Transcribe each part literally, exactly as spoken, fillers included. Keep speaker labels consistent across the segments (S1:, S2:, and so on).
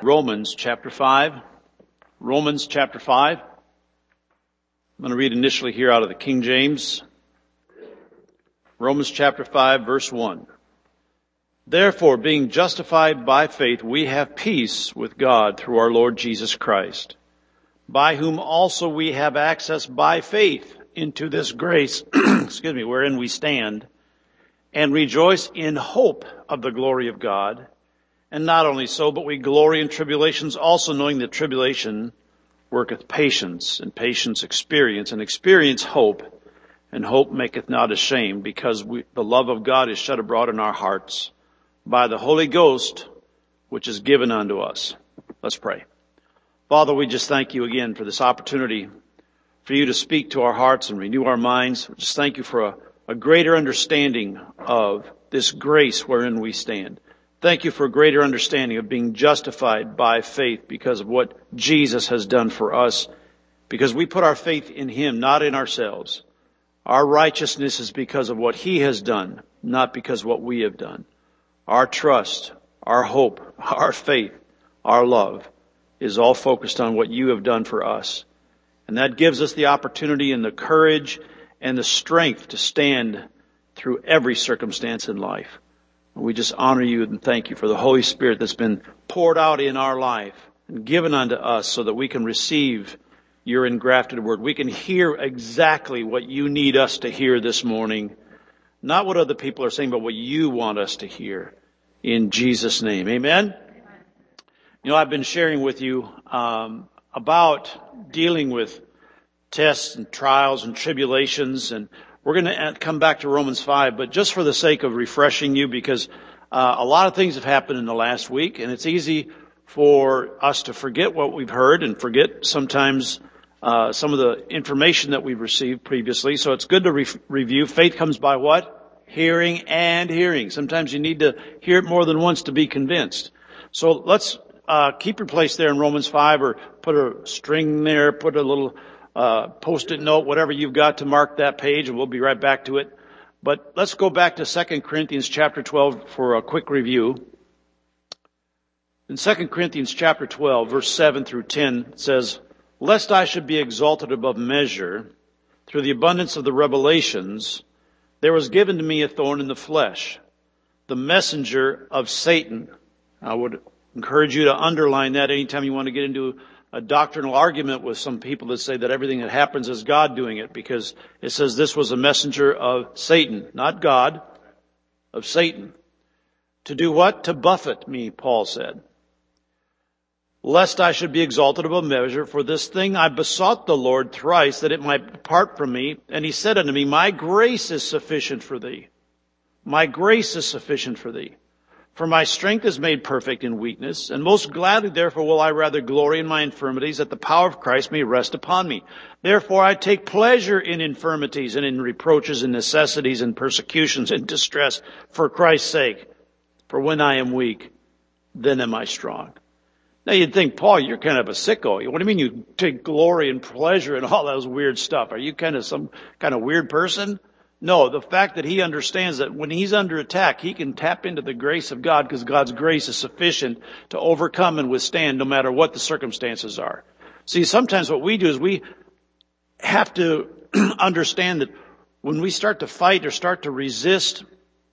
S1: Romans chapter five. Romans chapter five. I'm going to read initially here out of the King James. Romans chapter five, verse one. Therefore, being justified by faith, we have peace with God through our Lord Jesus Christ, by whom also we have access by faith into this grace, excuse me, wherein we stand, and rejoice in hope of the glory of God. And not only so, but we glory in tribulations, also knowing that tribulation worketh patience, and patience experience, and experience hope, and hope maketh not ashamed, because we, the love of God is shed abroad in our hearts by the Holy Ghost, which is given unto us. Let's pray. Father, we just thank you again for this opportunity for you to speak to our hearts and renew our minds. We just thank you for a, a greater understanding of this grace wherein we stand. Thank you for a greater understanding of being justified by faith because of what Jesus has done for us, because we put our faith in him, not in ourselves. Our righteousness is because of what he has done, not because of what we have done. Our trust, our hope, our faith, our love is all focused on what you have done for us. And that gives us the opportunity and the courage and the strength to stand through every circumstance in life. We just honor you and thank you for the Holy Spirit that's been poured out in our life and given unto us so that we can receive your engrafted word. We can hear exactly what you need us to hear this morning. Not what other people are saying, but what you want us to hear. In Jesus' name. Amen? You know, I've been sharing with you um, about dealing with tests and trials and tribulations, and we're going to come back to Romans five, but just for the sake of refreshing you, because uh, a lot of things have happened in the last week, and it's easy for us to forget what we've heard and forget sometimes uh, some of the information that we've received previously. So it's good to re- review. Faith comes by what? Hearing and hearing. Sometimes you need to hear it more than once to be convinced. So let's uh, keep your place there in Romans five, or put a string there, put a little Uh, post-it note, whatever you've got to mark that page, and we'll be right back to it. But let's go back to Second Corinthians chapter twelve for a quick review. In Second Corinthians chapter twelve, verse seven through ten, it says, "Lest I should be exalted above measure, through the abundance of the revelations, there was given to me a thorn in the flesh, the messenger of Satan." I would encourage you to underline that anytime you want to get into a doctrinal argument with some people that say that everything that happens is God doing it, because it says this was a messenger of Satan, not God, of Satan. To do what? To buffet me, Paul said. "Lest I should be exalted above measure, for this thing I besought the Lord thrice, that it might depart from me. And he said unto me, My grace is sufficient for thee. My grace is sufficient for thee. For my strength is made perfect in weakness, and most gladly therefore will I rather glory in my infirmities, that the power of Christ may rest upon me. Therefore I take pleasure in infirmities, and in reproaches, and necessities, and persecutions, and distress, for Christ's sake. For when I am weak, then am I strong." Now you'd think, Paul, you're kind of a sicko. What do you mean you take glory and pleasure in all those weird stuff? Are you kind of some kind of weird person? No, the fact that he understands that when he's under attack, he can tap into the grace of God, because God's grace is sufficient to overcome and withstand no matter what the circumstances are. See, sometimes what we do is we have to understand that when we start to fight or start to resist,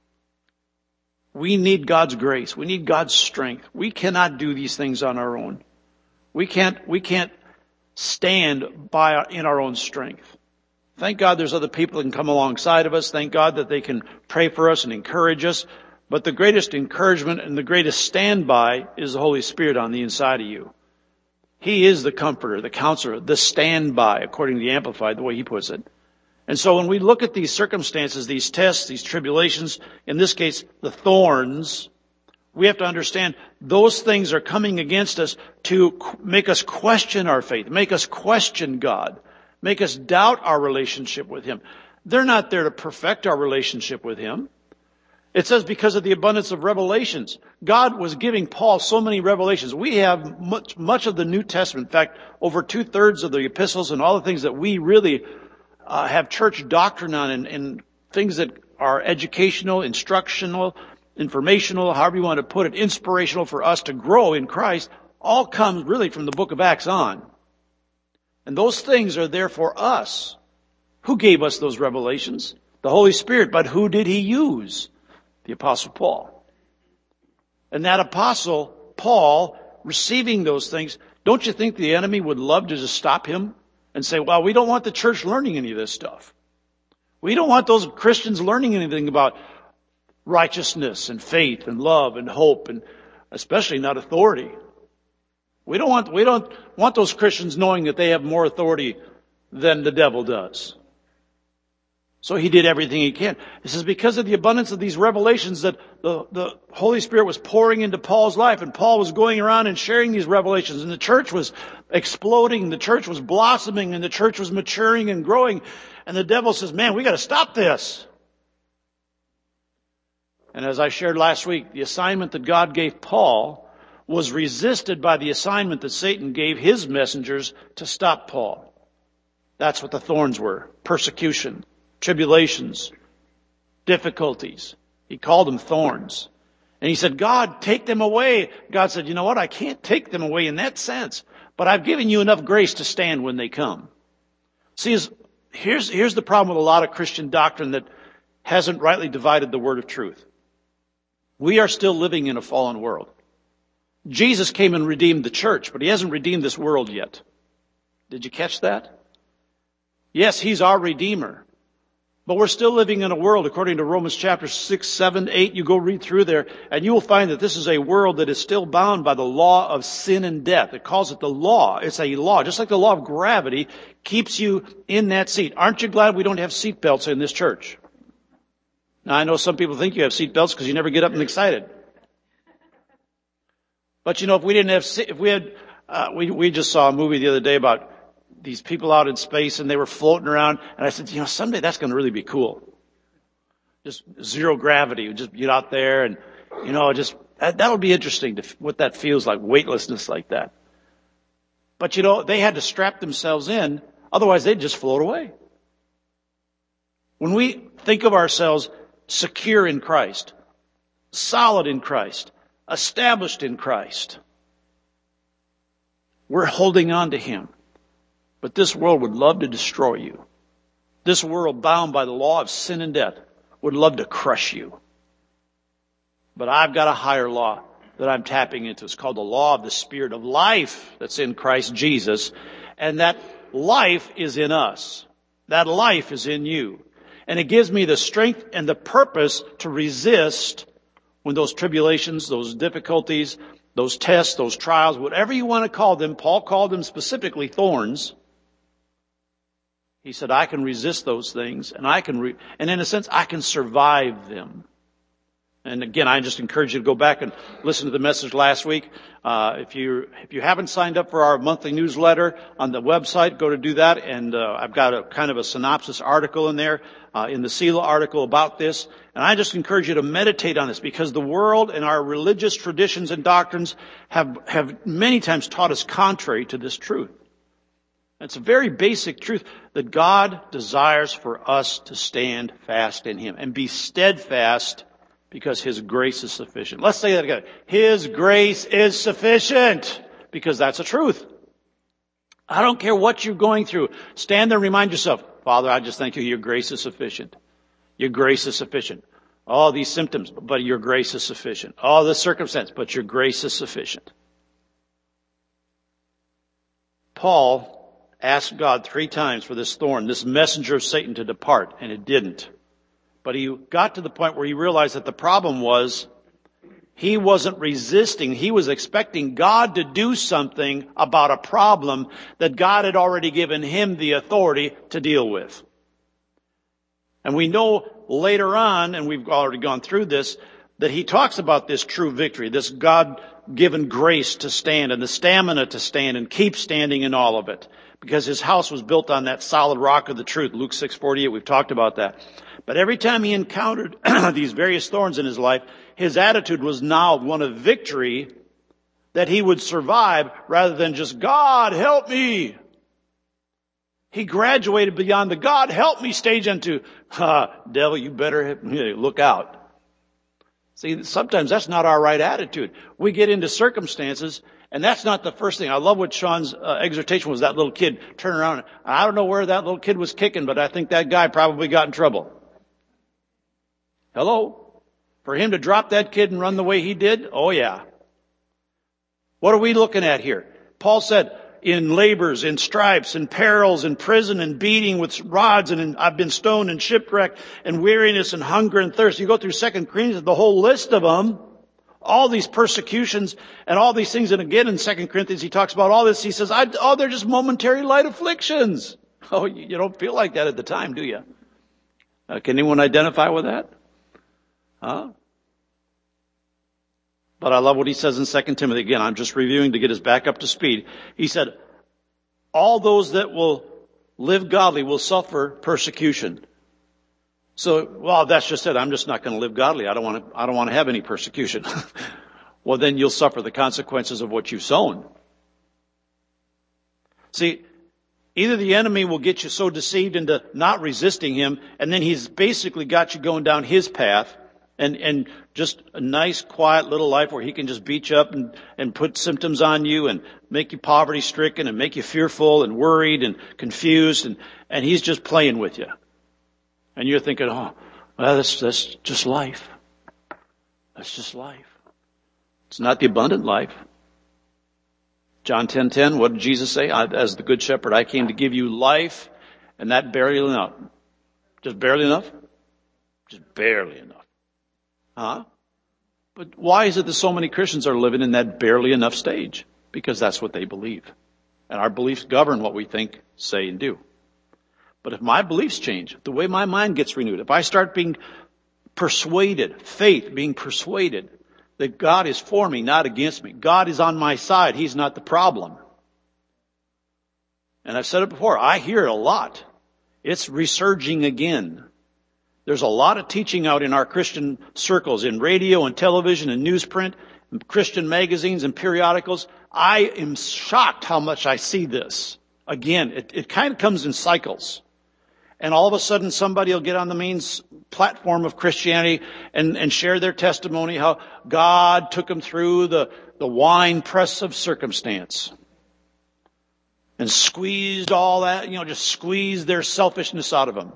S1: we need God's grace. We need God's strength. We cannot do these things on our own. We can't, we can't stand by our, in our own strength. Thank God there's other people that can come alongside of us. Thank God that they can pray for us and encourage us. But the greatest encouragement and the greatest standby is the Holy Spirit on the inside of you. He is the comforter, the counselor, the standby, according to the Amplified, the way he puts it. And so when we look at these circumstances, these tests, these tribulations, in this case, the thorns, we have to understand those things are coming against us to make us question our faith, make us question God, make us doubt our relationship with him. They're not there to perfect our relationship with him. It says because of the abundance of revelations. God was giving Paul so many revelations. We have much, much of the New Testament. In fact, over two-thirds of the epistles and all the things that we really uh, have church doctrine on, and, and things that are educational, instructional, informational, however you want to put it, inspirational for us to grow in Christ. all comes really from the book of Acts on. And those things are there for us. Who gave us those revelations? The Holy Spirit. But who did he use? The Apostle Paul. And that Apostle Paul, receiving those things, don't you think the enemy would love to just stop him and say, well, we don't want the church learning any of this stuff. We don't want those Christians learning anything about righteousness and faith and love and hope, and especially not authority. We don't want, we don't want those Christians knowing that they have more authority than the devil does. So he did everything he can. This is because of the abundance of these revelations that the, the Holy Spirit was pouring into Paul's life, and Paul was going around and sharing these revelations, and the church was exploding, the church was blossoming, and the church was maturing and growing. And the devil says, man, we got to stop this. And as I shared last week, the assignment that God gave Paul was resisted by the assignment that Satan gave his messengers to stop Paul. That's what the thorns were. Persecution, tribulations, difficulties. He called them thorns. And he said, God, take them away. God said, you know what? I can't take them away in that sense, but I've given you enough grace to stand when they come. See, here's, here's the problem with a lot of Christian doctrine that hasn't rightly divided the word of truth. We are still living in a fallen world. Jesus came and redeemed the church, but he hasn't redeemed this world yet. Did you catch that? Yes, he's our Redeemer. But we're still living in a world, according to Romans chapter six, seven, eight, you go read through there, and you will find that this is a world that is still bound by the law of sin and death. It calls it the law. It's a law. Just like the law of gravity keeps you in that seat. Aren't you glad we don't have seat belts in this church? Now, I know some people think you have seat belts because you never get up and excited. But you know, if we didn't have, if we had, uh, we, we just saw a movie the other day about these people out in space, and they were floating around, and I said, you know, someday that's going to really be cool. Just zero gravity, just get out there, and, you know, just, that, that'll be interesting to what that feels like, weightlessness like that. But you know, they had to strap themselves in, otherwise they'd just float away. When we think of ourselves secure in Christ, solid in Christ, established in Christ, we're holding on to him. But this world would love to destroy you. This world, bound by the law of sin and death, would love to crush you. But I've got a higher law that I'm tapping into. It's called the law of the Spirit of life that's in Christ Jesus. And that life is in us. That life is in you. And it gives me the strength and the purpose to resist when those tribulations, those difficulties, those tests, those trials, whatever you want to call them, Paul called them specifically thorns. He said, I can resist those things, and I can, re- and in a sense, I can survive them. And again, I just encourage you to go back and listen to the message last week. Uh, if you, if you haven't signed up for our monthly newsletter on the website, go to do that. And, uh, I've got a kind of a synopsis article in there, uh, in the SELA article about this. And I just encourage you to meditate on this, because the world and our religious traditions and doctrines have, have many times taught us contrary to this truth. It's a very basic truth that God desires for us to stand fast in him and be steadfast because his grace is sufficient. Let's say that again. His grace is sufficient, because that's the truth. I don't care what you're going through. Stand there and remind yourself, Father, I just thank you. Your grace is sufficient. Your grace is sufficient. All these symptoms, but your grace is sufficient. All this circumstance, but your grace is sufficient. Paul asked God three times for this thorn, this messenger of Satan, to depart, and it didn't. But he got to the point where he realized that the problem was he wasn't resisting. He was expecting God to do something about a problem that God had already given him the authority to deal with. And we know later on, and we've already gone through this, that he talks about this true victory, this God-given grace to stand and the stamina to stand and keep standing in all of it. Because his house was built on that solid rock of the truth. Luke six forty-eight, we've talked about that. But every time he encountered these various thorns in his life, his attitude was now one of victory, that he would survive rather than just, God, help me. He graduated beyond the God, help me stage into, ah, devil, you better look out. See, sometimes that's not our right attitude. We get into circumstances And that's not the first thing. I love what Sean's uh, exhortation was, that little kid turn around. I don't know where that little kid was kicking, but I think that guy probably got in trouble. Hello? For him to drop that kid and run the way he did? Oh yeah. What are we looking at here? Paul said, in labors, in stripes, in perils, in prison, and beating with rods, and in, I've been stoned and shipwrecked, and weariness, and hunger, and thirst. You go through Second Corinthians, the whole list of them. All these persecutions and all these things. And again in Second Corinthians, he talks about all this. He says, I, oh, they're just momentary light afflictions. Oh, you, you don't feel like that at the time, do you? Uh, can anyone identify with that? Huh? But I love what he says in Second Timothy. Again, I'm just reviewing to get us back up to speed. He said, all those that will live godly will suffer persecution. So, well, that's just it. I'm just not going to live godly. I don't want to, I don't want to have any persecution. Well, then you'll suffer the consequences of what you've sown. See, either the enemy will get you so deceived into not resisting him, and then he's basically got you going down his path, and, and just a nice, quiet little life where he can just beat you up and, and put symptoms on you and make you poverty stricken and make you fearful and worried and confused, and, and he's just playing with you. And you're thinking, oh, well, that's, that's just life. That's just life. It's not the abundant life. John ten ten, what did Jesus say? As the good shepherd, I came to give you life, and that barely enough. Just barely enough? Just barely enough. Huh? But why is it that so many Christians are living in that barely enough stage? Because that's what they believe. And our beliefs govern what we think, say, and do. But if my beliefs change, the way my mind gets renewed, if I start being persuaded, faith being persuaded that God is for me, not against me. God is on my side. He's not the problem. And I've said it before, I hear it a lot. It's resurging again. There's a lot of teaching out in our Christian circles, in radio and television and newsprint, and Christian magazines and periodicals. I am shocked how much I see this. Again, it, it kind of comes in cycles. And all of a sudden somebody will get on the main platform of Christianity and, and share their testimony how God took them through the, the wine press of circumstance. And squeezed all that, you know, just squeezed their selfishness out of them.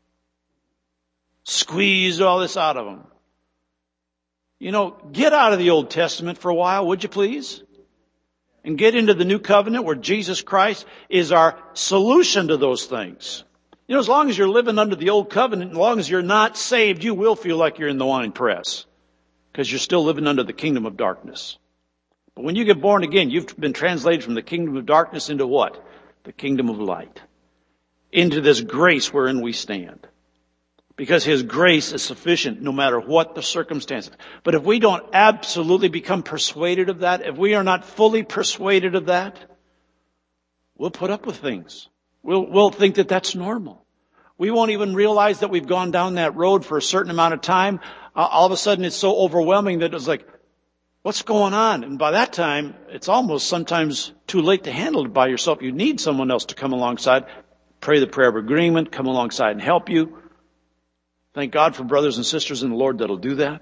S1: Squeezed all this out of them. You know, get out of the Old Testament for a while, would you please? And get into the New Covenant where Jesus Christ is our solution to those things. You know, as long as you're living under the Old Covenant, as long as you're not saved, you will feel like you're in the wine press. Because you're still living under the kingdom of darkness. But when you get born again, you've been translated from the kingdom of darkness into what? The kingdom of light. Into this grace wherein we stand. Because His grace is sufficient no matter what the circumstances. But if we don't absolutely become persuaded of that, if we are not fully persuaded of that, we'll put up with things. We'll, we'll think that that's normal. We won't even realize that we've gone down that road for a certain amount of time. Uh, all of a sudden it's so overwhelming that it's like, what's going on? And by that time, it's almost sometimes too late to handle it by yourself. You need someone else to come alongside, pray the prayer of agreement, come alongside and help you. Thank God for brothers and sisters in the Lord that'll do that.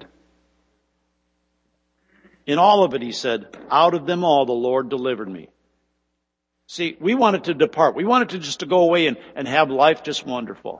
S1: In all of it, he said, out of them all the Lord delivered me. See, we wanted to depart. We wanted to just to go away and, and have life just wonderful.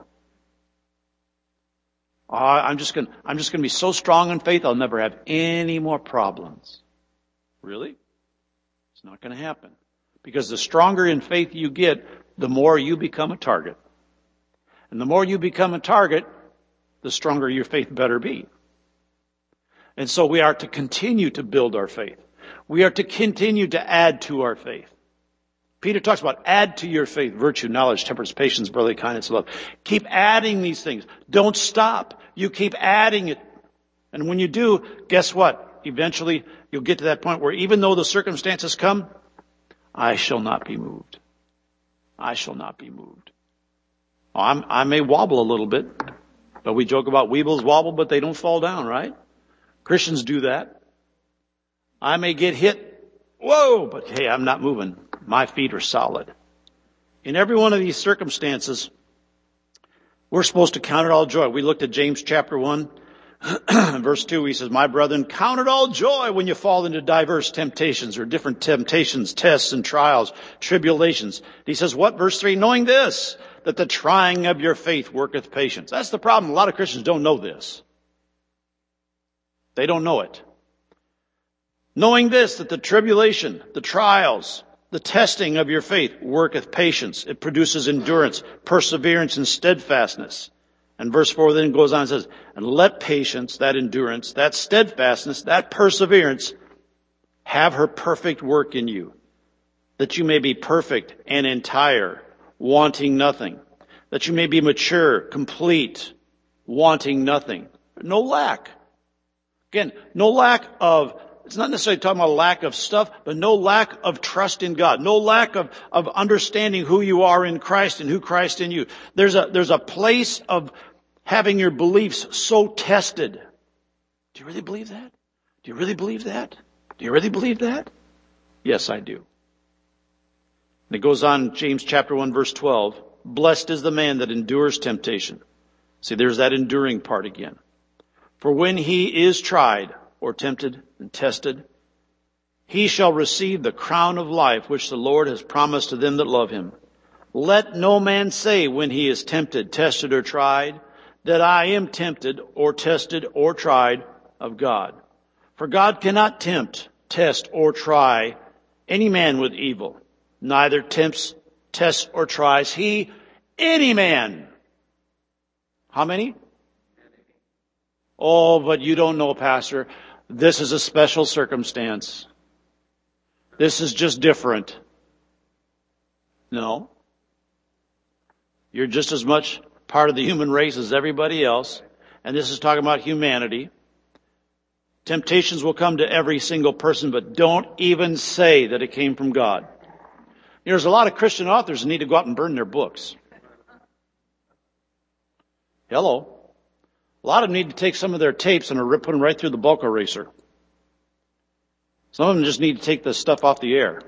S1: Oh, I'm just going I'm just going to be so strong in faith, I'll never have any more problems. Really? It's not going to happen. Because the stronger in faith you get, the more you become a target. And the more you become a target, the stronger your faith better be. And so we are to continue to build our faith. We are to continue to add to our faith. Peter talks about add to your faith virtue, knowledge, temperance, patience, brotherly kindness, love. Keep adding these things. Don't stop. You keep adding it. And when you do, guess what? Eventually you'll get to that point where even though the circumstances come, I shall not be moved. I shall not be moved. Oh, I'm, I may wobble a little bit, but we joke about weebles wobble, but they don't fall down, right? Christians do that. I may get hit. Whoa, but hey, I'm not moving. My feet are solid. In every one of these circumstances, we're supposed to count it all joy. We looked at James chapter one. Verse two, he says, my brethren, count it all joy when you fall into diverse temptations or different temptations, tests and trials, tribulations. He says, what? Verse three, knowing this, that the trying of your faith worketh patience. That's the problem. A lot of Christians don't know this. They don't know it. Knowing this, that the tribulation, the trials, the testing of your faith worketh patience. It produces endurance, perseverance, and steadfastness. And verse four then goes on and says, and let patience, that endurance, that steadfastness, that perseverance, have her perfect work in you, that you may be perfect and entire, wanting nothing, that you may be mature, complete, wanting nothing. No lack. Again, no lack of, it's not necessarily talking about lack of stuff, but no lack of trust in God. No lack of, of understanding who you are in Christ and who Christ in you. There's a, there's a place of having your beliefs so tested. Do you really believe that? Do you really believe that? Do you really believe that? Yes, I do. And it goes on, James chapter one, verse twelve. Blessed is the man that endures temptation. See, there's that enduring part again. For when he is tried, or tempted and tested, he shall receive the crown of life which the Lord has promised to them that love him. Let no man say when he is tempted, tested, or tried, that I am tempted, or tested, or tried of God. For God cannot tempt, test, or try any man with evil. Neither tempts, tests, or tries he any man. How many? Oh, but you don't know, Pastor. This is a special circumstance. This is just different. No. You're just as much part of the human race as everybody else. And this is talking about humanity. Temptations will come to every single person, but don't even say that it came from God. You know, there's a lot of Christian authors who need to go out and burn their books. Hello. A lot of them need to take some of their tapes and put them right through the bulk eraser. Some of them just need to take the stuff off the air.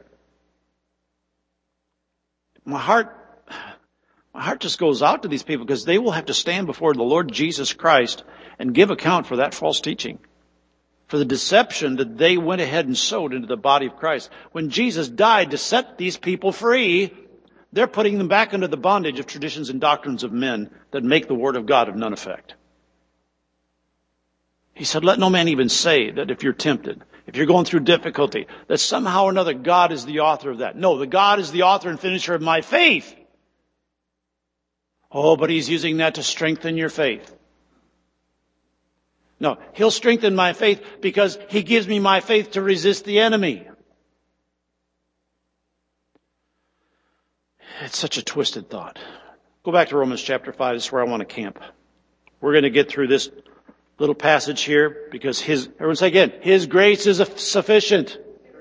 S1: My heart, my heart just goes out to these people because they will have to stand before the Lord Jesus Christ and give account for that false teaching, for the deception that they went ahead and sowed into the body of Christ. When Jesus died to set these people free, they're putting them back into the bondage of traditions and doctrines of men that make the word of God of none effect. He said, let no man even say that if you're tempted, if you're going through difficulty, that somehow or another God is the author of that. No, the God is the author and finisher of my faith. Oh, but he's using that to strengthen your faith. No, he'll strengthen my faith because he gives me my faith to resist the enemy. It's such a twisted thought. Go back to Romans chapter five. This is where I want to camp. We're going to get through this little passage here because his, everyone say again, his grace is sufficient.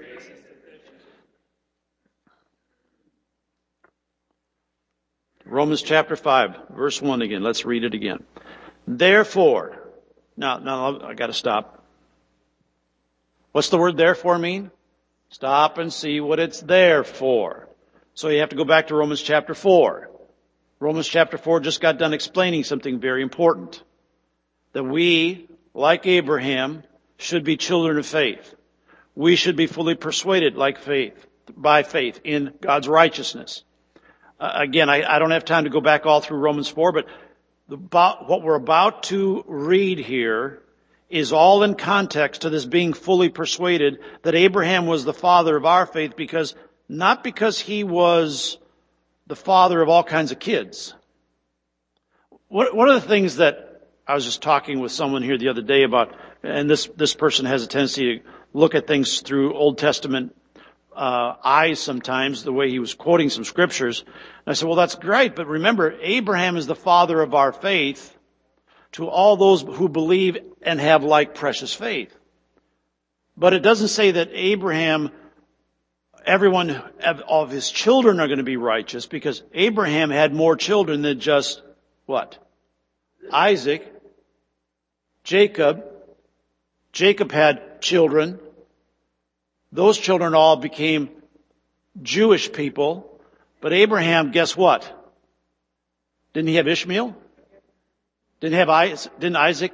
S1: Romans chapter five, verse one again. Let's read it again. Therefore, now, now I got to stop. What's the word therefore mean? Stop and see what it's there for. So you have to go back to Romans chapter four. Romans chapter four just got done explaining something very important. That we, like Abraham, should be children of faith. We should be fully persuaded like faith, by faith in God's righteousness. Uh, again, I, I don't have time to go back all through Romans four, but the, about, what we're about to read here is all in context to this being fully persuaded that Abraham was the father of our faith because, not because he was the father of all kinds of kids. One of the things that I was just talking with someone here the other day about, and this, this person has a tendency to look at things through Old Testament uh, eyes sometimes, the way he was quoting some scriptures. And I said, well, that's great, but remember, Abraham is the father of our faith to all those who believe and have like precious faith. But it doesn't say that Abraham, everyone of his children are going to be righteous, because Abraham had more children than just, what? Isaac, Jacob. Jacob had children. Those children all became Jewish people. But Abraham, guess what? Didn't he have Ishmael? Didn't have Isaac, didn't Isaac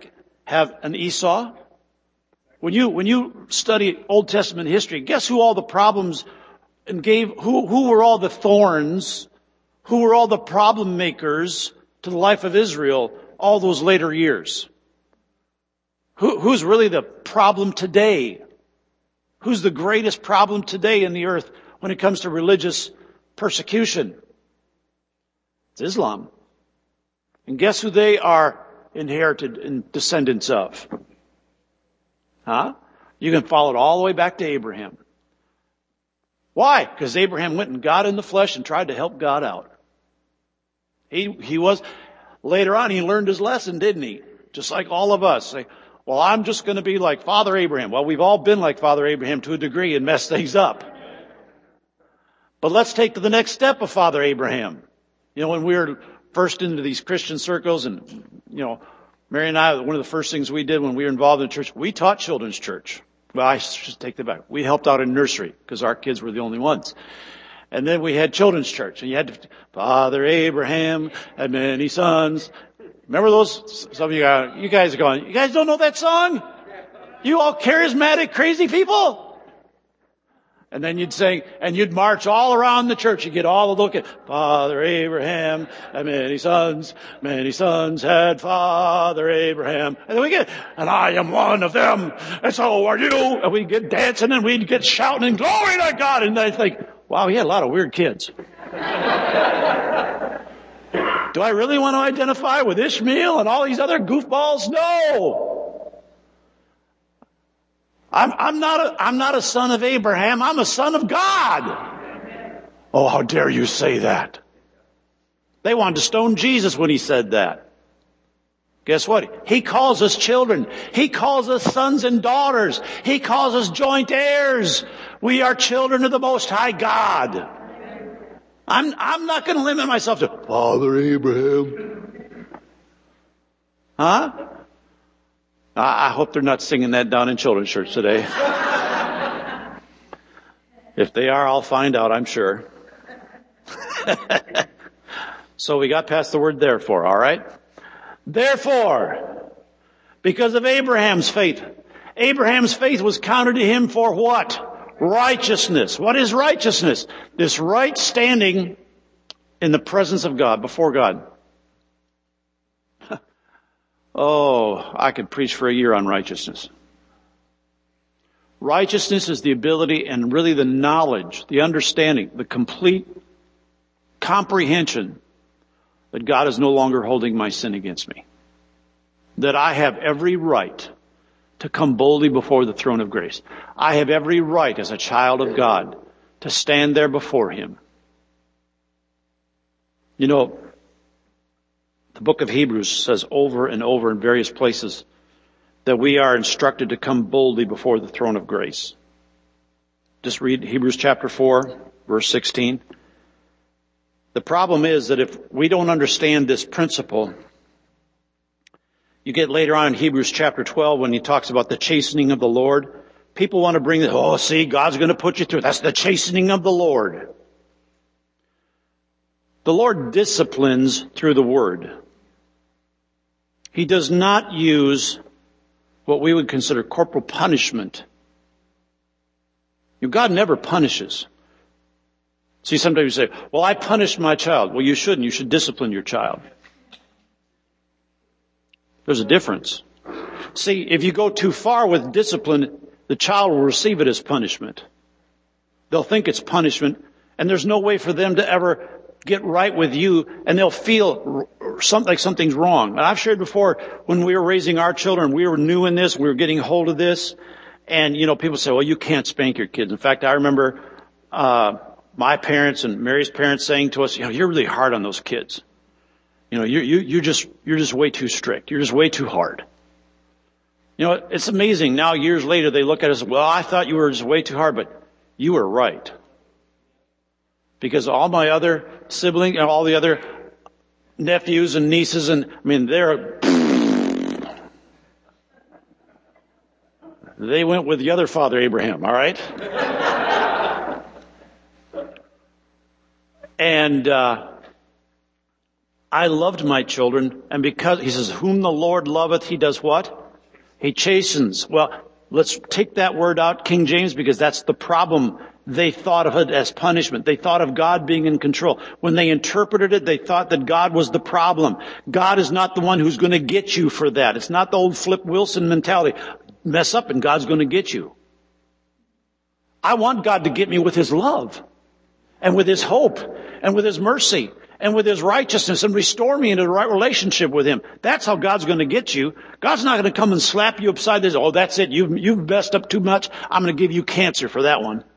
S1: have an Esau? When you, when you study Old Testament history, guess who all the problems and gave, who, who were all the thorns, who were all the problem makers to the life of Israel all those later years? Who, who's really the problem today? Who's the greatest problem today in the earth when it comes to religious persecution? It's Islam. And guess who they are inherited and descendants of? Huh? You can follow it all the way back to Abraham. Why? Because Abraham went and got in the flesh and tried to help God out. He, he was, later on he learned his lesson, didn't he? Just like all of us. Say, well, I'm just going to be like Father Abraham. Well, we've all been like Father Abraham to a degree and messed things up. But let's take to the next step of Father Abraham. You know, when we were first into these Christian circles, and, you know, Mary and I, one of the first things we did when we were involved in church, we taught children's church. Well, I should take that back. We helped out in nursery because our kids were the only ones. And then we had children's church, and you had to, Father Abraham had many sons. Remember those? Some of you guys, you guys are going, you guys don't know that song? You all charismatic, crazy people? And then you'd sing, and you'd march all around the church. You'd get all the look at, Father Abraham had many sons, many sons had Father Abraham. And then we get, and I am one of them, and so are you. And we'd get dancing, and we'd get shouting, and glory to God. And I think, wow, he had a lot of weird kids. Do I really want to identify with Ishmael and all these other goofballs? No. I'm, I'm not a, I'm not a son of Abraham. I'm a son of God. Oh, how dare you say that? They wanted to stone Jesus when he said that. Guess what? He calls us children. He calls us sons and daughters. He calls us joint heirs. We are children of the Most High God. I'm, I'm not going to limit myself to Father Abraham. Huh? I hope they're not singing that down in children's church today. If they are, I'll find out, I'm sure. So we got past the word therefore, all right? Therefore, because of Abraham's faith, Abraham's faith was counted to him for what? Righteousness. What is righteousness? This right standing in the presence of God, before God. Oh, I could preach for a year on righteousness. Righteousness is the ability and really the knowledge, the understanding, the complete comprehension that God is no longer holding my sin against me. That I have every right to come boldly before the throne of grace. I have every right as a child of God to stand there before Him. You know, the book of Hebrews says over and over in various places that we are instructed to come boldly before the throne of grace. Just read Hebrews chapter four, verse sixteen. The problem is that if we don't understand this principle, you get later on in Hebrews chapter twelve when he talks about the chastening of the Lord. People want to bring this, oh, see, God's going to put you through. That's the chastening of the Lord. The Lord disciplines through the Word. He does not use what we would consider corporal punishment. God never punishes. See, sometimes you say, well, I punished my child. Well, you shouldn't. You should discipline your child. There's a difference. See, if you go too far with discipline, the child will receive it as punishment. They'll think it's punishment, and there's no way for them to ever get right with you, and they'll feel something like something's wrong. And I've shared before, when we were raising our children, we were new in this, we were getting hold of this, and, you know, people say, well, you can't spank your kids. In fact, I remember uh my parents and Mary's parents saying to us, you know, you're really hard on those kids. You know, you you you're just you're just way too strict. You're just way too hard. You know, it's amazing. Now, years later, they look at us, well, I thought you were just way too hard, but you were right. Because all my other siblings and all the other nephews and nieces, and I mean, they're, they went with the other father, Abraham, all right? And uh I loved my children, and because, he says, whom the Lord loveth, he does what? He chastens. Well, let's take that word out, King James, because that's the problem. They thought of it as punishment. They thought of God being in control. When they interpreted it, they thought that God was the problem. God is not the one who's going to get you for that. It's not the old Flip Wilson mentality. Mess up and God's going to get you. I want God to get me with His love and with His hope and with His mercy and with His righteousness and restore me into the right relationship with Him. That's how God's going to get you. God's not going to come and slap you upside the head. Oh, that's it. You've, you've messed up too much. I'm going to give you cancer for that one.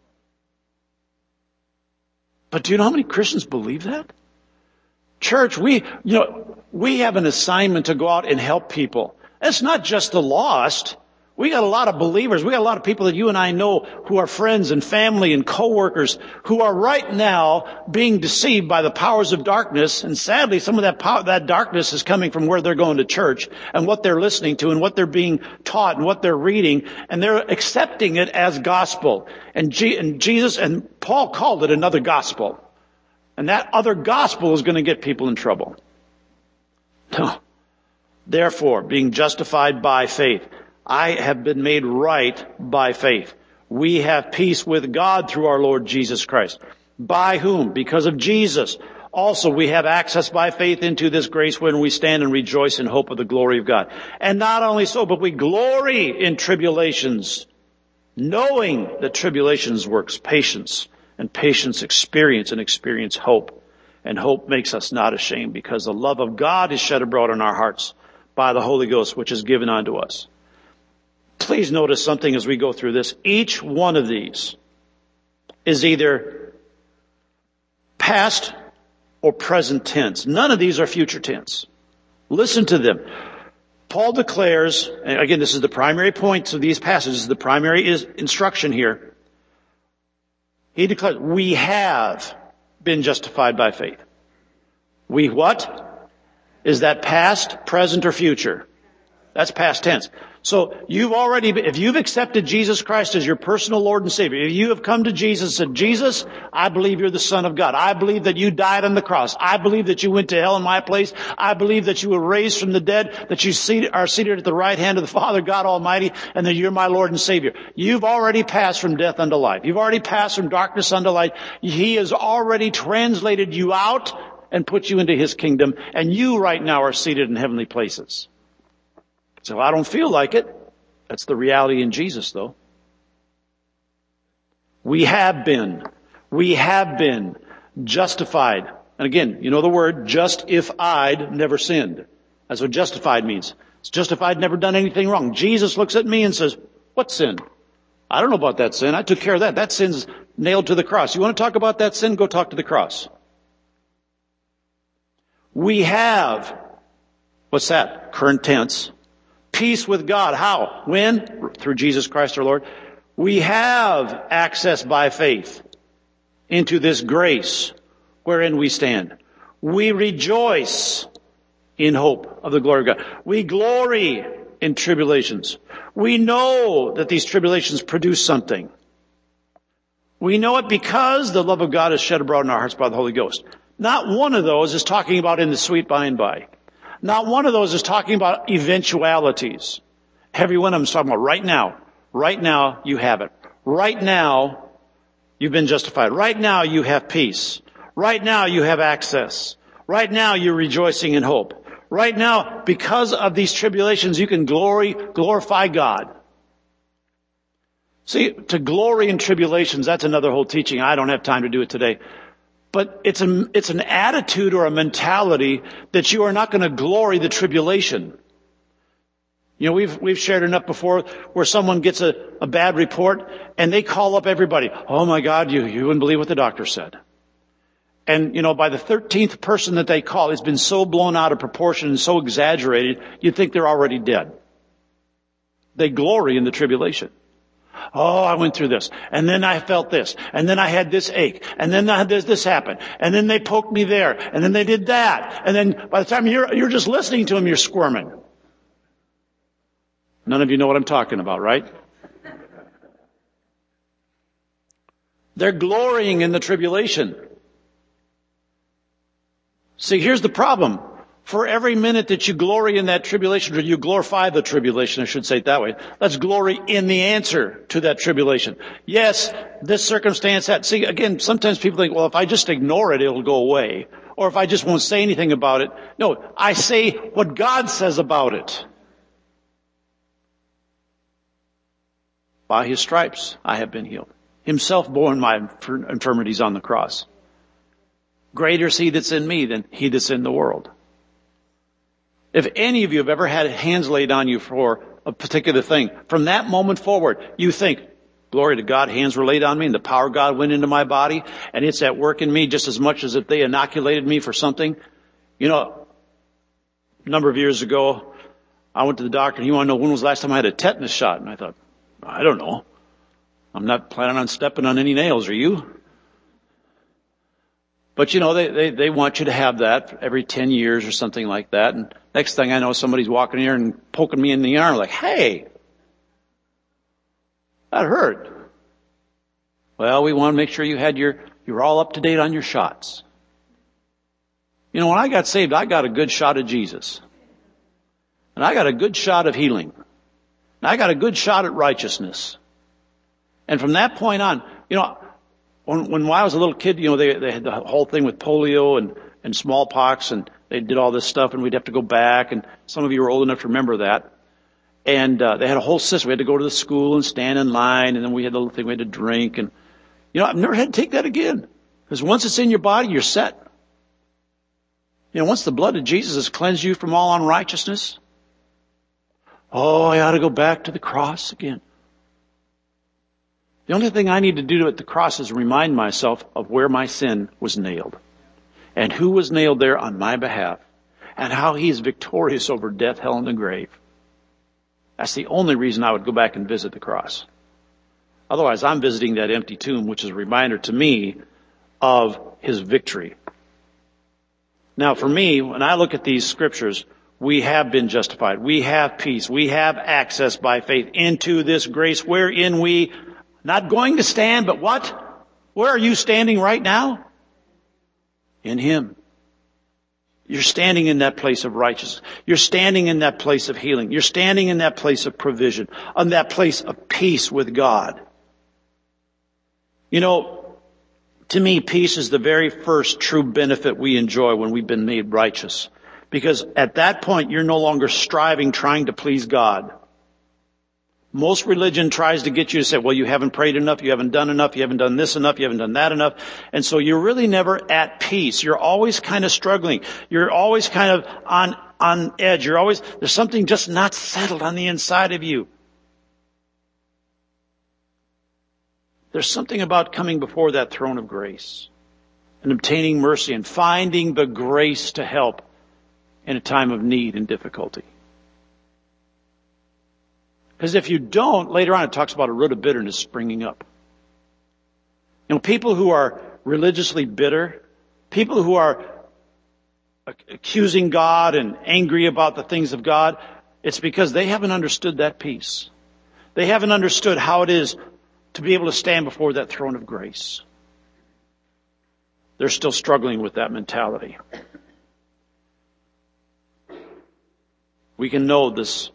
S1: But do you know how many Christians believe that? Church, we, you know, we have an assignment to go out and help people. It's not just the lost. We got a lot of believers. We got a lot of people that you and I know who are friends and family and coworkers who are right now being deceived by the powers of darkness. And sadly, some of that power, that darkness is coming from where they're going to church and what they're listening to and what they're being taught and what they're reading. And they're accepting it as gospel. And, G- and Jesus and Paul called it another gospel. And that other gospel is going to get people in trouble. No. Therefore, being justified by faith, I have been made right by faith. We have peace with God through our Lord Jesus Christ. By whom? Because of Jesus. Also, we have access by faith into this grace when we stand and rejoice in hope of the glory of God. And not only so, but we glory in tribulations, knowing that tribulations works patience, and patience experience, and experience hope. And hope makes us not ashamed, because the love of God is shed abroad in our hearts by the Holy Ghost, which is given unto us. Please notice something as we go through this. Each one of these is either past or present tense. None of these are future tense. Listen to them. Paul declares, and again, this is the primary point of these passages, the primary is instruction here. He declares, we have been justified by faith. We what? Is that past, present, or future? That's past tense. So you've already, if you've accepted Jesus Christ as your personal Lord and Savior, if you have come to Jesus and said, Jesus, I believe you're the Son of God. I believe that you died on the cross. I believe that you went to hell in my place. I believe that you were raised from the dead, that you seated, are seated at the right hand of the Father, God Almighty, and that you're my Lord and Savior. You've already passed from death unto life. You've already passed from darkness unto light. He has already translated you out and put you into His kingdom, and you right now are seated in heavenly places. So I don't feel like it. That's the reality in Jesus, though. We have been, we have been justified. And again, you know the word, justified, never sinned. That's what justified means. It's justified, never done anything wrong. Jesus looks at me and says, what sin? I don't know about that sin. I took care of that. That sin's nailed to the cross. You want to talk about that sin? Go talk to the cross. We have, what's that? Current tense. Peace with God. How? When? Through Jesus Christ our Lord. We have access by faith into this grace wherein we stand. We rejoice in hope of the glory of God. We glory in tribulations. We know that these tribulations produce something. We know it because the love of God is shed abroad in our hearts by the Holy Ghost. Not one of those is talking about in the sweet by and by. Not one of those is talking about eventualities. Every one of them is talking about right now. Right now, you have it. Right now, you've been justified. Right now, you have peace. Right now, you have access. Right now, you're rejoicing in hope. Right now, because of these tribulations, you can glory, glorify God. See, to glory in tribulations, that's another whole teaching. I don't have time to do it today. But it's a, it's an attitude or a mentality that you are not going to glory the tribulation. You know, we've, we've shared enough before where someone gets a, a bad report and they call up everybody. Oh my God, you, you wouldn't believe what the doctor said. And, you know, by the thirteenth person that they call, it's been so blown out of proportion and so exaggerated, you'd think they're already dead. They glory in the tribulation. Oh, I went through this, and then I felt this, and then I had this ache, and then I had this, this happen, and then they poked me there, and then they did that, and then by the time you're, you're just listening to them, you're squirming. None of you know what I'm talking about, right? They're glorying in the tribulation. See, here's the problem. For every minute that you glory in that tribulation, or you glorify the tribulation, I should say it that way. Let's glory in the answer to that tribulation. Yes, this circumstance had, see, again, sometimes people think, well, if I just ignore it, it'll go away. Or if I just won't say anything about it. No, I say what God says about it. By his stripes, I have been healed. Himself borne my infirmities on the cross. Greater is he that's in me than he that's in the world. If any of you have ever had hands laid on you for a particular thing, from that moment forward, you think, glory to God, hands were laid on me and the power of God went into my body and it's at work in me just as much as if they inoculated me for something. You know, a number of years ago, I went to the doctor and he wanted to know when was the last time I had a tetanus shot. And I thought, I don't know. I'm not planning on stepping on any nails, are you? But you know, they, they, they want you to have that every ten years or something like that. And next thing I know, somebody's walking here and poking me in the arm like, hey, that hurt. Well, we want to make sure you had your, you were all up to date on your shots. You know, when I got saved, I got a good shot of Jesus. And I got a good shot of healing. And I got a good shot at righteousness. And from that point on, you know, When, when I was a little kid, you know, they, they had the whole thing with polio and, and smallpox, and they did all this stuff, and we'd have to go back, and some of you are old enough to remember that. And uh, they had a whole system. We had to go to the school and stand in line, and then we had the little thing we had to drink. And, you know, I've never had to take that again. Because once it's in your body, you're set. You know, once the blood of Jesus has cleansed you from all unrighteousness, oh, I ought to go back to the cross again. The only thing I need to do at the cross is remind myself of where my sin was nailed and who was nailed there on my behalf and how he is victorious over death, hell, and the grave. That's the only reason I would go back and visit the cross. Otherwise, I'm visiting that empty tomb, which is a reminder to me of his victory. Now, for me, when I look at these scriptures, we have been justified. We have peace. We have access by faith into this grace wherein we not going to stand, but what? Where are you standing right now? In him. You're standing in that place of righteousness. You're standing in that place of healing. You're standing in that place of provision, on that place of peace with God. You know, to me, peace is the very first true benefit we enjoy when we've been made righteous. Because at that point, you're no longer striving, trying to please God. Most religion tries to get you to say, well, you haven't prayed enough, you haven't done enough, you haven't done this enough, you haven't done that enough. And so you're really never at peace. You're always kind of struggling. You're always kind of on, on edge. You're always, there's something just not settled on the inside of you. There's something about coming before that throne of grace and obtaining mercy and finding the grace to help in a time of need and difficulty. Because if you don't, later on it talks about a root of bitterness springing up. You know, people who are religiously bitter, people who are accusing God and angry about the things of God, it's because they haven't understood that peace. They haven't understood how it is to be able to stand before that throne of grace. They're still struggling with that mentality. We can know this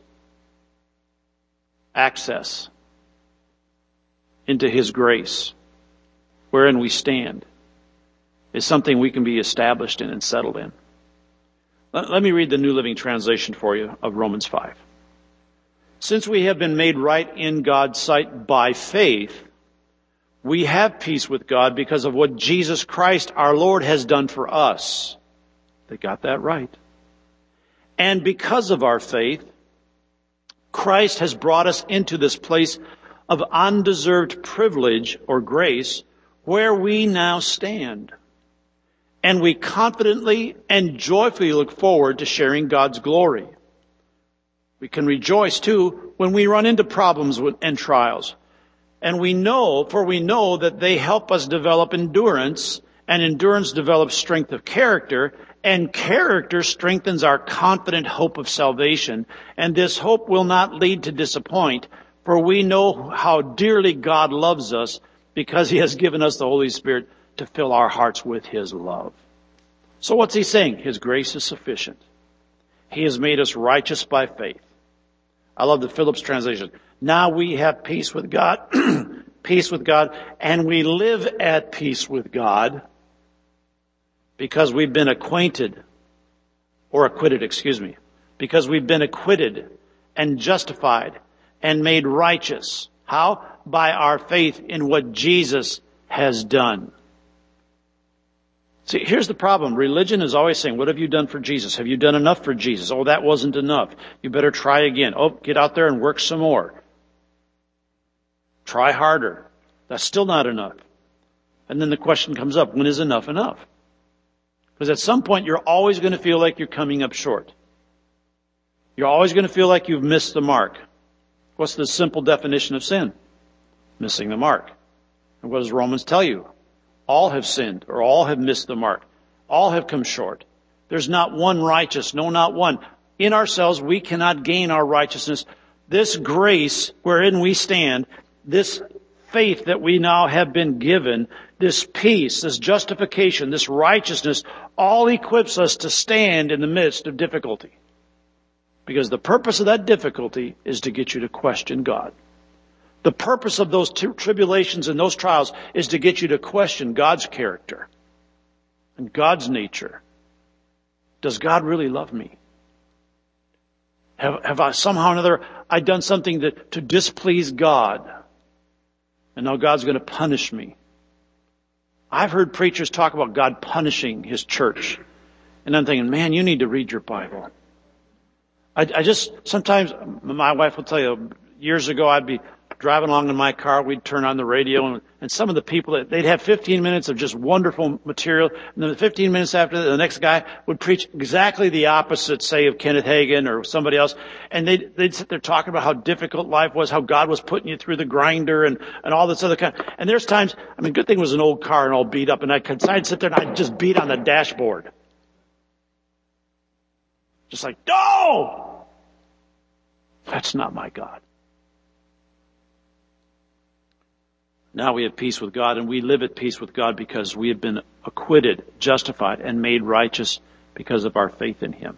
S1: access into his grace, wherein we stand, is something we can be established in and settled in. Let, let me read the New Living Translation for you of Romans five. Since we have been made right in God's sight by faith, we have peace with God because of what Jesus Christ our Lord has done for us. They got that right. And because of our faith, Christ has brought us into this place of undeserved privilege or grace where we now stand. And we confidently and joyfully look forward to sharing God's glory. We can rejoice too when we run into problems and trials. And we know, for we know that they help us develop endurance, and endurance develops strength of character, and character strengthens our confident hope of salvation. And this hope will not lead to disappoint, for we know how dearly God loves us because he has given us the Holy Spirit to fill our hearts with his love. So what's he saying? His grace is sufficient. He has made us righteous by faith. I love the Phillips translation. Now we have peace with God, peace with God, and we live at peace with God because we've been acquainted, or acquitted, excuse me, because we've been acquitted and justified and made righteous. How? By our faith in what Jesus has done. See, here's the problem. Religion is always saying, what have you done for Jesus? Have you done enough for Jesus? Oh, that wasn't enough. You better try again. Oh, get out there and work some more. Try harder. That's still not enough. And then the question comes up, when is enough enough? Because at some point you're always going to feel like you're coming up short. You're always going to feel like you've missed the mark. What's the simple definition of sin? Missing the mark. And what does Romans tell you? All have sinned, or all have missed the mark. All have come short. There's not one righteous, no, not one. In ourselves, we cannot gain our righteousness. This grace wherein we stand, this faith that we now have been given, this peace, this justification, this righteousness, all equips us to stand in the midst of difficulty. Because the purpose of that difficulty is to get you to question God. The purpose of those two tribulations and those trials is to get you to question God's character and God's nature. Does God really love me? Have, have I somehow or another, I done something that, to displease God? And now God's going to punish me. I've heard preachers talk about God punishing His church. And I'm thinking, man, you need to read your Bible. I, I just, sometimes, my wife will tell you, years ago I'd be driving along in my car, we'd turn on the radio, and, and some of the people, that they'd have fifteen minutes of just wonderful material, and then the fifteen minutes after that, the next guy would preach exactly the opposite, say, of Kenneth Hagin or somebody else, and they'd, they'd sit there talking about how difficult life was, how God was putting you through the grinder, and, and all this other kind. And there's times, I mean, good thing it was an old car and all beat up, and I could, I'd sit there and I'd just beat on the dashboard. Just like, no! That's not my God. Now we have peace with God, and we live at peace with God because we have been acquitted, justified, and made righteous because of our faith in Him.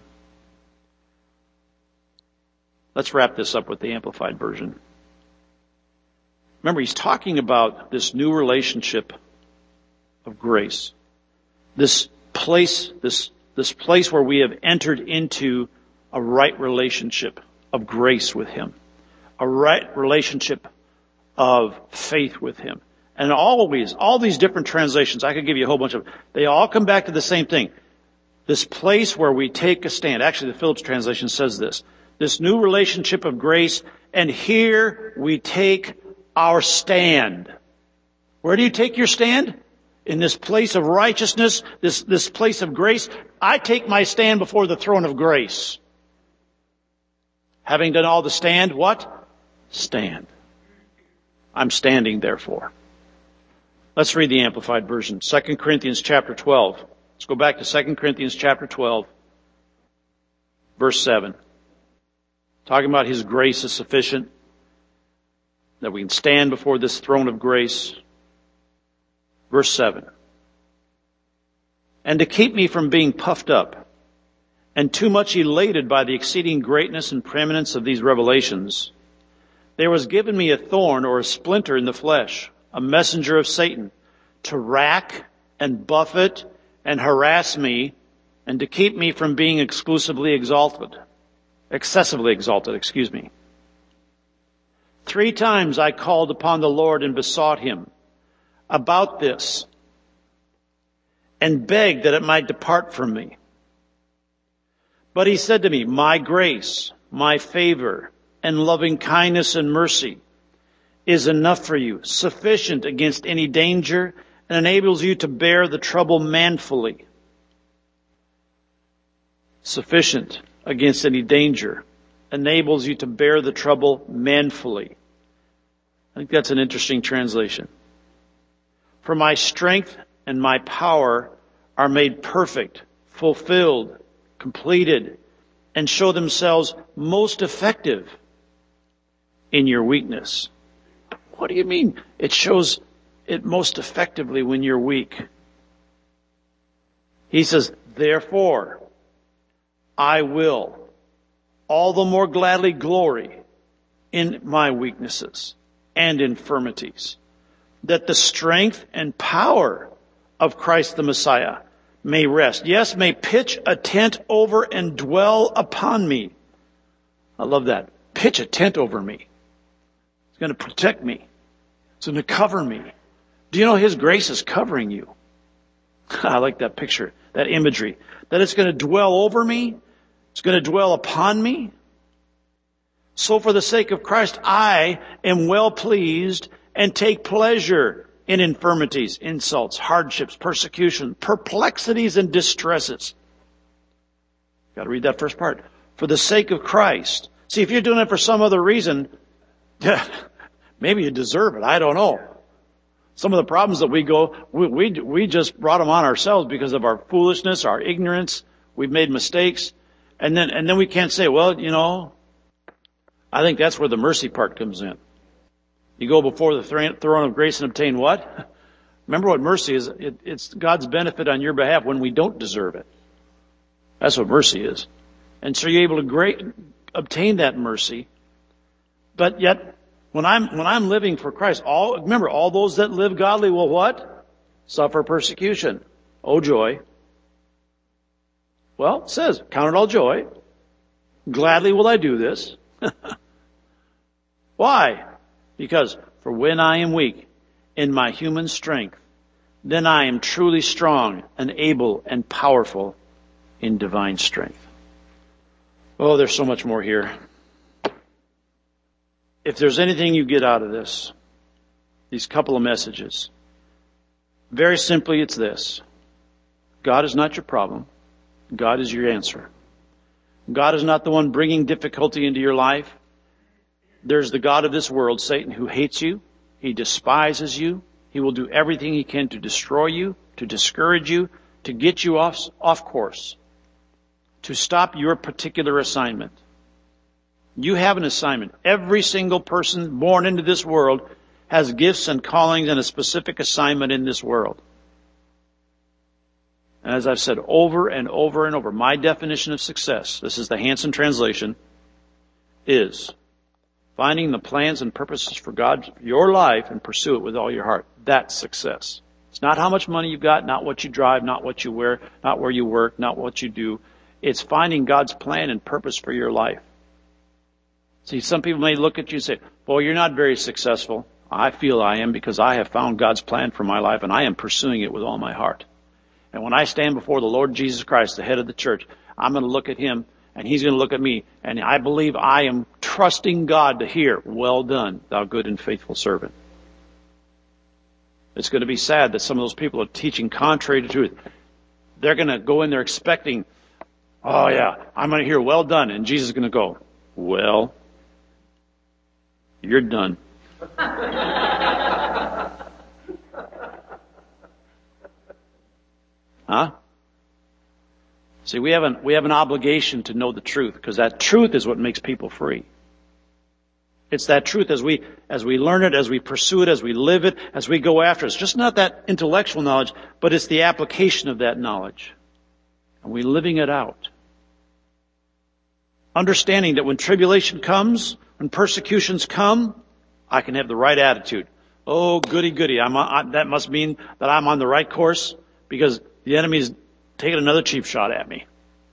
S1: Let's wrap this up with the Amplified Version. Remember, he's talking about this new relationship of grace. This place, this, this place where we have entered into a right relationship of grace with Him. A right relationship of faith with Him. And always, all these different translations, I could give you a whole bunch of, they all come back to the same thing. This place where we take a stand. Actually, the Phillips translation says this. This new relationship of grace, and here we take our stand. Where do you take your stand? In this place of righteousness, this, this place of grace. I take my stand before the throne of grace. Having done all to stand, what? Stand. I'm standing, therefore. Let's read the Amplified Version. Second Corinthians chapter twelve. Let's go back to Second Corinthians chapter twelve, verse seven. Talking about His grace is sufficient, that we can stand before this throne of grace. Verse seven. And to keep me from being puffed up and too much elated by the exceeding greatness and preeminence of these revelations, there was given me a thorn or a splinter in the flesh, a messenger of Satan, to rack and buffet and harass me, and to keep me from being exclusively exalted, excessively exalted, excuse me. Three times I called upon the Lord and besought Him about this, and begged that it might depart from me. But He said to me, my grace, my favor, and loving kindness and mercy is enough for you, sufficient against any danger, and enables you to bear the trouble manfully. Sufficient against any danger, enables you to bear the trouble manfully. I think that's an interesting translation. For my strength and my power are made perfect, fulfilled, completed, and show themselves most effective in your weakness. What do you mean? It shows it most effectively when you're weak. He says, therefore, I will all the more gladly glory in my weaknesses and infirmities, that the strength and power of Christ the Messiah may rest. Yes, may pitch a tent over and dwell upon me. I love that. Pitch a tent over me. It's going to protect me. It's going to cover me. Do you know His grace is covering you? I like that picture, that imagery. That it's going to dwell over me. It's going to dwell upon me. So for the sake of Christ, I am well pleased and take pleasure in infirmities, insults, hardships, persecution, perplexities, and distresses. Got to read that first part. For the sake of Christ. See, if you're doing it for some other reason, maybe you deserve it. I don't know. Some of the problems that we go, we, we, we just brought them on ourselves because of our foolishness, our ignorance. We've made mistakes. And then, and then we can't say, well, you know, I think that's where the mercy part comes in. You go before the throne of grace and obtain what? Remember what mercy is. It, it's God's benefit on your behalf when we don't deserve it. That's what mercy is. And so you're able to great, obtain that mercy. But yet, when I'm, when I'm living for Christ, all, remember, all those that live godly will what? Suffer persecution. Oh, joy. Well, it says, count it all joy. Gladly will I do this. Why? Because, for when I am weak in my human strength, then I am truly strong and able and powerful in divine strength. Oh, there's so much more here. If there's anything you get out of this, these couple of messages, very simply it's this. God is not your problem. God is your answer. God is not the one bringing difficulty into your life. There's the God of this world, Satan, who hates you. He despises you. He will do everything he can to destroy you, to discourage you, to get you off, off course, to stop your particular assignment. You have an assignment. Every single person born into this world has gifts and callings and a specific assignment in this world. And as I've said over and over and over, my definition of success, this is the Hanson translation, is finding the plans and purposes for God, for your life, and pursue it with all your heart. That's success. It's not how much money you've got, not what you drive, not what you wear, not where you work, not what you do. It's finding God's plan and purpose for your life. See, some people may look at you and say, boy, you're not very successful. I feel I am because I have found God's plan for my life and I am pursuing it with all my heart. And when I stand before the Lord Jesus Christ, the head of the church, I'm going to look at Him and He's going to look at me. And I believe I am trusting God to hear, well done, thou good and faithful servant. It's going to be sad that some of those people are teaching contrary to truth. They're going to go in there expecting, oh yeah, I'm going to hear well done. And Jesus is going to go, well, you're done. Huh? See, we have an, we have an obligation to know the truth because that truth is what makes people free. It's that truth as we, as we learn it, as we pursue it, as we live it, as we go after it. It's just not that intellectual knowledge, but it's the application of that knowledge. And we living it out. Understanding that when tribulation comes, when persecutions come, I can have the right attitude. Oh, goody, goody. I'm, I, that must mean that I'm on the right course because the enemy's taking another cheap shot at me.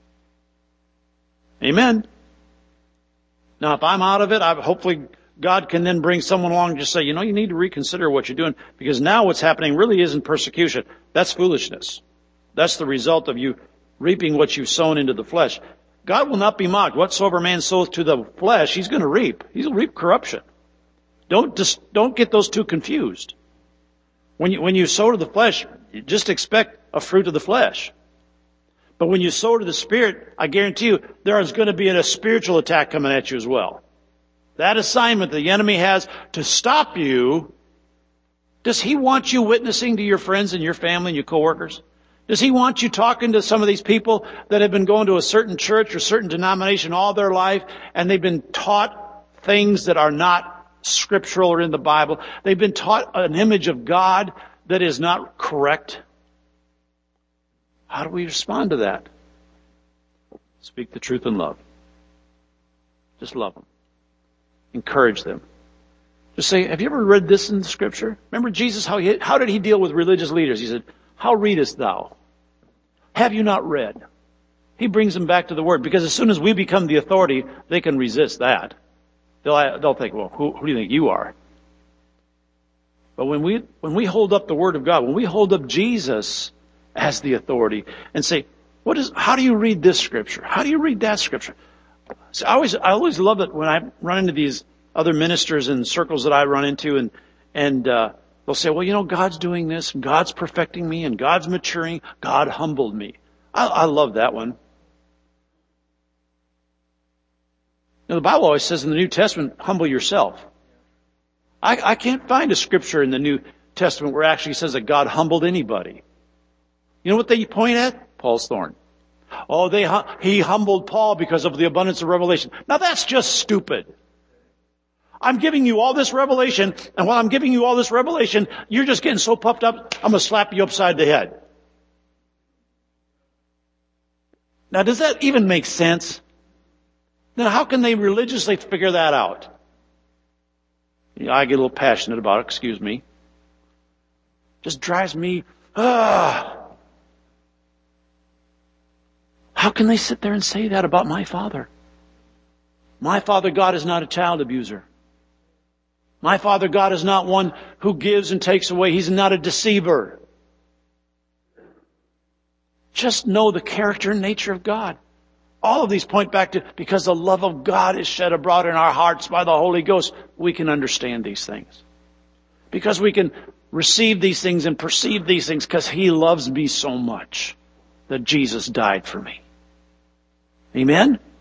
S1: Amen. Now, if I'm out of it, I, hopefully God can then bring someone along and just say, you know, you need to reconsider what you're doing because now what's happening really isn't persecution. That's foolishness. That's the result of you reaping what you've sown into the flesh. God will not be mocked. Whatsoever man soweth to the flesh, he's going to reap. He'll reap corruption. Don't just, don't get those two confused. When you, when you sow to the flesh, you just expect a fruit of the flesh. But when you sow to the Spirit, I guarantee you, there is going to be a spiritual attack coming at you as well. That assignment the enemy has to stop you, does he want you witnessing to your friends and your family and your coworkers? Does he want you talking to some of these people that have been going to a certain church or certain denomination all their life and they've been taught things that are not scriptural or in the Bible? They've been taught an image of God that is not correct. How do we respond to that? Speak the truth in love. Just love them. Encourage them. Just say, have you ever read this in the Scripture? Remember Jesus, how, he, how did he deal with religious leaders? He said, how readest thou? Have you not read? He brings them back to the Word, because as soon as we become the authority, they can resist that. They'll, they'll think, well, who, who do you think you are? But when we, when we hold up the Word of God, when we hold up Jesus as the authority and say, what is, how do you read this Scripture? How do you read that Scripture? So I always, I always love it when I run into these other ministers in circles that I run into, and, and, uh, they'll say, well, you know, God's doing this, and God's perfecting me, and God's maturing, God humbled me. I, I love that one. Now, the Bible always says in the New Testament, humble yourself. I, I can't find a scripture in the New Testament where it actually says that God humbled anybody. You know what they point at? Paul's thorn. Oh, they, he humbled Paul because of the abundance of revelation. Now that's just stupid. I'm giving you all this revelation, and while I'm giving you all this revelation, you're just getting so puffed up, I'm going to slap you upside the head. Now, does that even make sense? Then how can they religiously figure that out? You know, I get a little passionate about it, excuse me. Just drives me, ah. How can they sit there and say that about my Father? My Father God is not a child abuser. My Father God is not one who gives and takes away. He's not a deceiver. Just know the character and nature of God. All of these point back to, because the love of God is shed abroad in our hearts by the Holy Ghost, we can understand these things. Because we can receive these things and perceive these things, because He loves me so much that Jesus died for me. Amen?